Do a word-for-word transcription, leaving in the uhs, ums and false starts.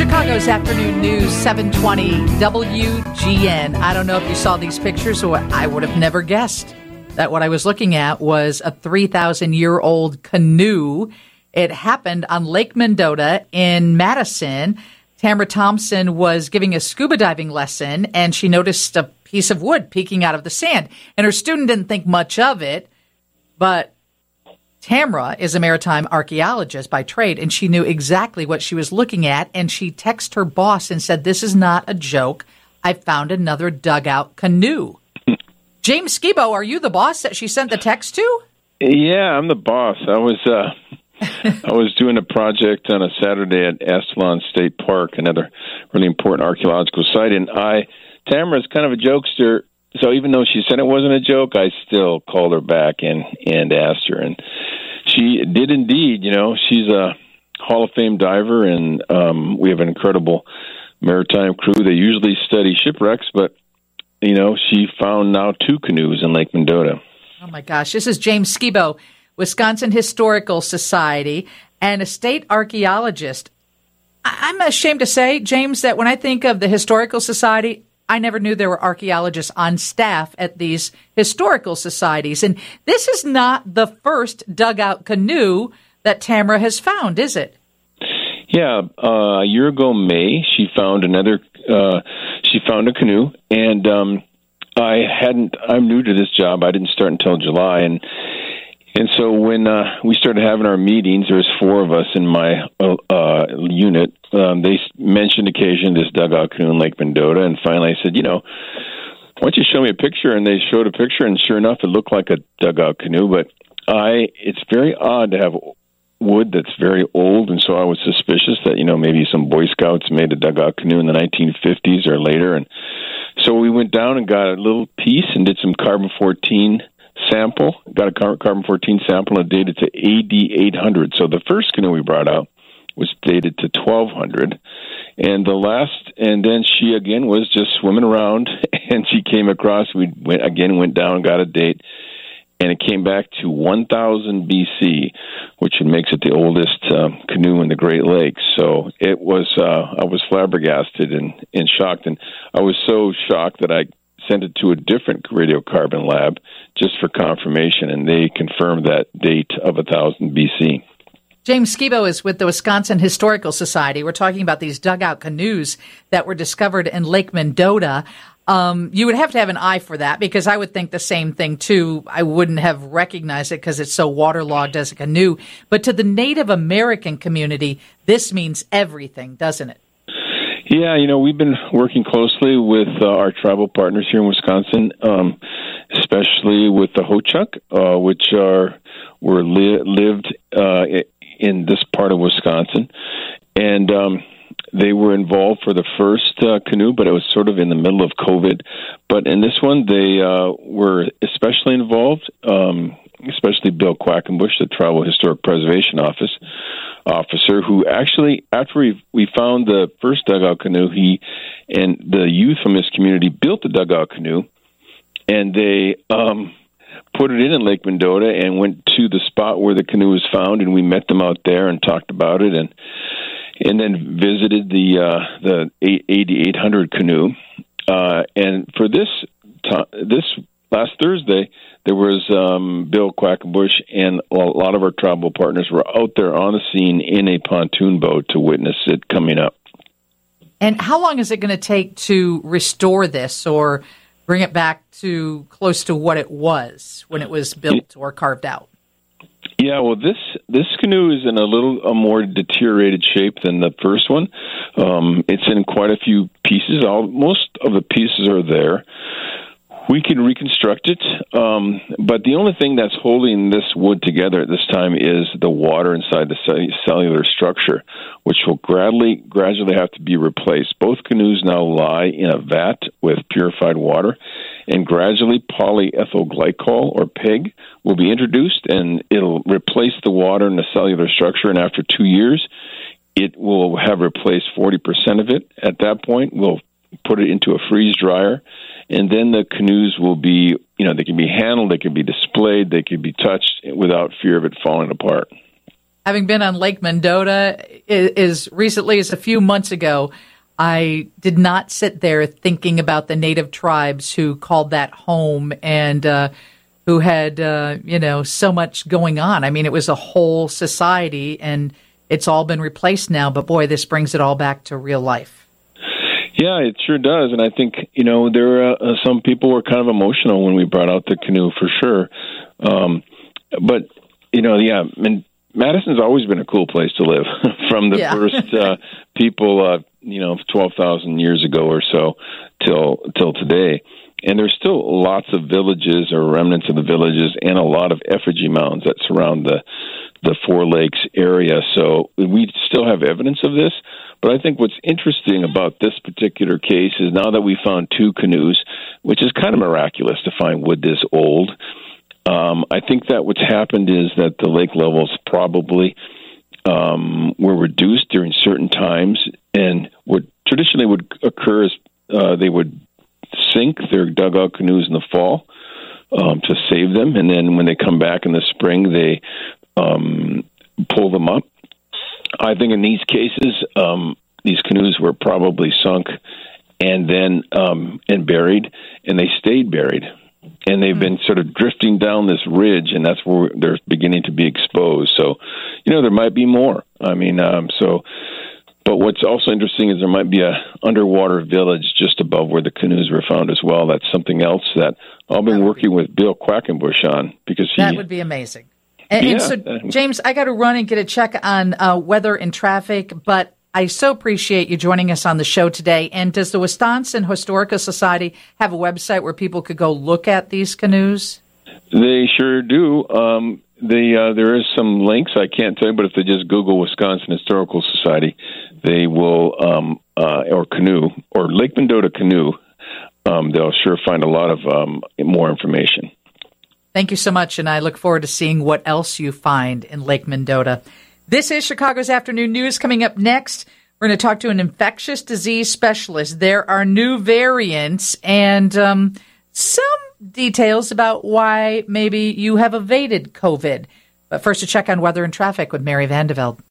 Chicago's afternoon news, seven twenty W G N. I don't know if you saw these pictures, or I would have never guessed that what I was looking at was a three thousand year old canoe. It happened on Lake Mendota in Madison. Tamara Thompson was giving a scuba diving lesson, and she noticed a piece of wood peeking out of the sand. And her student didn't think much of it, but Tamara is a maritime archaeologist by trade, and she knew exactly what she was looking at, and she texted her boss and said, "This is not a joke. I found another dugout canoe." James Skibo, are you the boss that she sent the text to? Yeah, I'm the boss. I was uh, I was doing a project on a Saturday at Astelon State Park, another really important archaeological site, and I, Tamara's kind of a jokester, so even though she said it wasn't a joke, I still called her back and, and asked her, and she did indeed. You know, she's a Hall of Fame diver, and um, we have an incredible maritime crew. They usually study shipwrecks, but, you know, she found now two canoes in Lake Mendota. Oh, my gosh. This is James Skibo, Wisconsin Historical Society, and a state archaeologist. I- I'm ashamed to say, James, that when I think of the Historical Society, I never knew there were archaeologists on staff at these historical societies. And this is not the first dugout canoe that Tamara has found, is it? Yeah, uh, a year ago, May, she found another, uh, she found a canoe, and um, I hadn't, I'm new to this job. I didn't start until July, and and so when uh, we started having our meetings, there was four of us in my uh, unit. Um, they mentioned occasionally this dugout canoe in Lake Mendota, and finally I said, you know, why don't you show me a picture? And they showed a picture, and sure enough, it looked like a dugout canoe, but I, it's very odd to have wood that's very old, and so I was suspicious that, you know, maybe some Boy Scouts made a dugout canoe in the nineteen fifties or later, and so we went down and got a little piece and did some carbon fourteen sample, got a carbon fourteen sample and dated to A D eight hundred. So the first canoe we brought out was dated to twelve hundred, and the last, and then she again was just swimming around, and she came across, we went again, went down, got a date, and it came back to one thousand B C, which makes it the oldest uh, canoe in the Great Lakes. So it was, uh, I was flabbergasted and, and shocked, and I was so shocked that I sent it to a different radiocarbon lab just for confirmation, and they confirmed that date of one thousand B C. James Skibo is with the Wisconsin Historical Society. We're talking about these dugout canoes that were discovered in Lake Mendota. Um, you would have to have an eye for that, because I would think the same thing, too. I wouldn't have recognized it because it's so waterlogged as a canoe. But to the Native American community, this means everything, doesn't it? Yeah, you know, we've been working closely with uh, our tribal partners here in Wisconsin, um, especially with the Ho-Chunk, uh, which are were li- lived uh, in this part of Wisconsin, and um, they were involved for the first uh, canoe, but it was sort of in the middle of COVID. But in this one, they uh, were especially involved, um, especially Bill Quackenbush, the Tribal Historic Preservation Office officer, who actually, after we, we found the first dugout canoe, he and the youth from his community built the dugout canoe, and they um, put it in in Lake Mendota and went to the spot where the canoe was found, and we met them out there and talked about it, and and then visited the uh, the A D eight hundred canoe. Uh, and for this t- this last Thursday, there was um, Bill Quackenbush, and a lot of our tribal partners were out there on the scene in a pontoon boat to witness it coming up. And how long is it going to take to restore this or bring it back to close to what it was when it was built or carved out? Yeah, well, this this canoe is in a little a more deteriorated shape than the first one. Um, it's in quite a few pieces. All, most of the pieces are there. We can reconstruct it, um, but the only thing that's holding this wood together at this time is the water inside the cellular structure, which will gradually gradually have to be replaced. Both canoes now lie in a vat with purified water, and gradually polyethyl glycol, or PEG, will be introduced, and it'll replace the water in the cellular structure, and after two years, it will have replaced forty percent of it. At that point, we'll put it into a freeze dryer, and then the canoes will be, you know, they can be handled, they can be displayed, they can be touched without fear of it falling apart. having been on Lake Mendota as recently as a few months ago, I did not sit there thinking about the native tribes who called that home and uh, who had, uh, you know, so much going on. I mean, it was a whole society, and it's all been replaced now. But, boy, this brings it all back to real life. Yeah, it sure does. And I think, you know, there are uh, some people were kind of emotional when we brought out the canoe, for sure. Um, but, you know, yeah, I mean, Madison's always been a cool place to live from the yeah. first uh, people, uh, you know, twelve thousand years ago or so till till today. And there's still lots of villages or remnants of the villages and a lot of effigy mounds that surround the the Four Lakes area. So we still have evidence of this. But I think what's interesting about this particular case is now that we found two canoes, which is kind of miraculous to find wood this old, um, I think that what's happened is that the lake levels probably um, were reduced during certain times, and what traditionally would occur is uh, they would sink their dugout canoes in the fall um, to save them, and then when they come back in the spring, they um, pull them up. I think in these cases, um, these canoes were probably sunk and then um, and buried, and they stayed buried. And they've mm-hmm. been sort of drifting down this ridge, and that's where they're beginning to be exposed. So, you know, there might be more. I mean, um, so, but what's also interesting is there might be a underwater village just above where the canoes were found as well. That's something else that I've been working with Bill Quackenbush on, because he, that would be amazing. And, yeah. and so, James, I got to run and get a check on uh, weather and traffic, but I so appreciate you joining us on the show today. And does the Wisconsin Historical Society have a website where people could go look at these canoes? They sure do. Um, they, uh, there is some links. I can't tell you, but if they just Google Wisconsin Historical Society, they will, um, uh, or canoe, or Lake Mendota canoe, um, they'll sure find a lot of um, more information. Thank you so much, and I look forward to seeing what else you find in Lake Mendota. This is Chicago's Afternoon News. Coming up next, we're going to talk to an infectious disease specialist. There are new variants and um, some details about why maybe you have evaded COVID. But first, a check on weather and traffic with Mary Vandeveld.